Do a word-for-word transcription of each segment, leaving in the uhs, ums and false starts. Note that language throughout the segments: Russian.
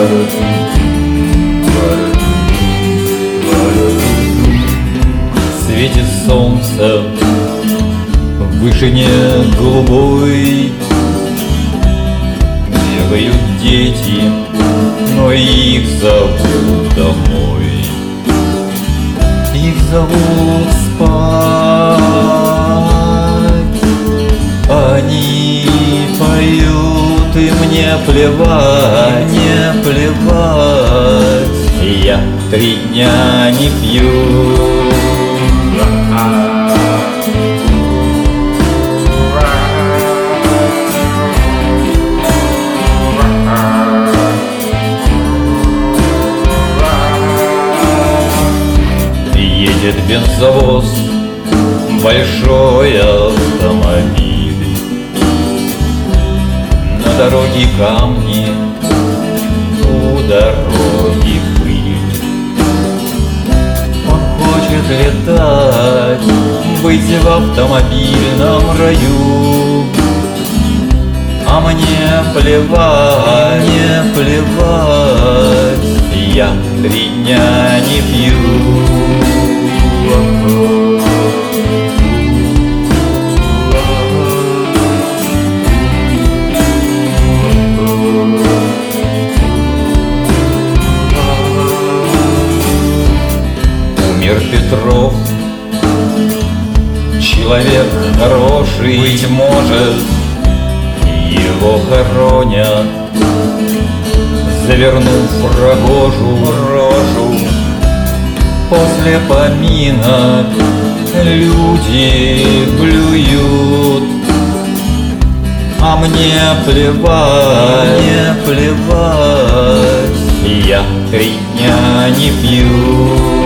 Светит солнце в вышине голубой, бегают дети, но их зовут домой. Их зовут спать, они поют, и мне плевать, мне плевать. Я три дня не пью. Едет бензовоз, большой автомобиль, на дороге камни, у дороги пыль. Он хочет летать, быть в автомобильном раю, а мне плевать, мне плевать. Я три дня не пью. Умер Петров, человек хороший, быть может, его хоронят, завернув рогожу рожу. После поминок люди блюют, а мне плевать, мне плевать. Я три дня не пью.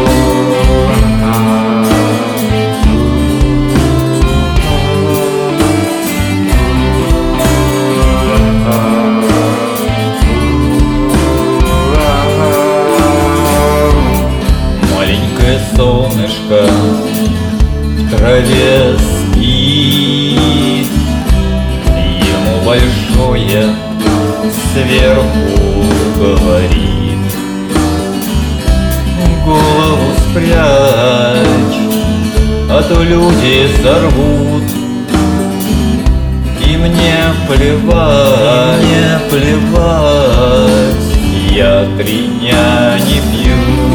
Солнышко в траве спит, ему большое сверху говорит: голову спрячь, а то люди сорвут. И мне плевать, мне плевать. Я три дня не пью.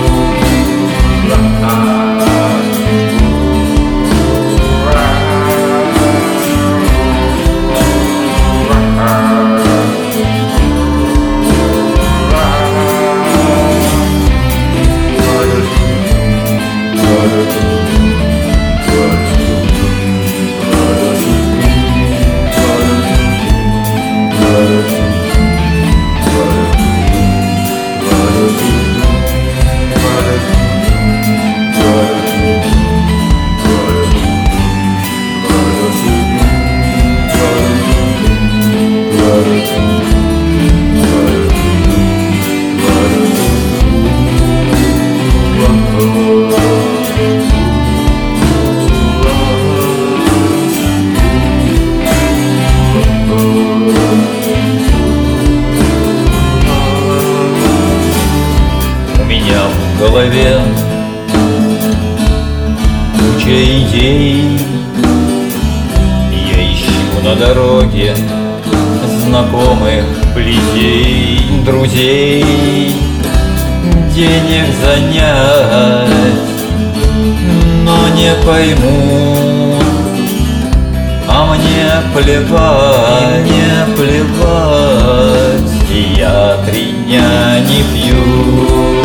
В голове куча идей, я ищу на дороге знакомых плетей, друзей, денег занять, но не поймут, а мне плевать, мне плевать. Я три дня не пью.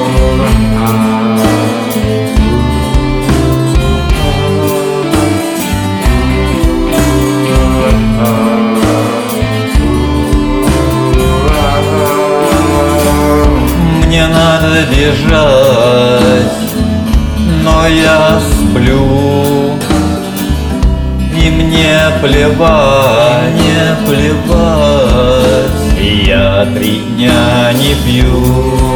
Мне надо бежать, но я сплю, и мне плевать, не плевать. Я три дня не пью.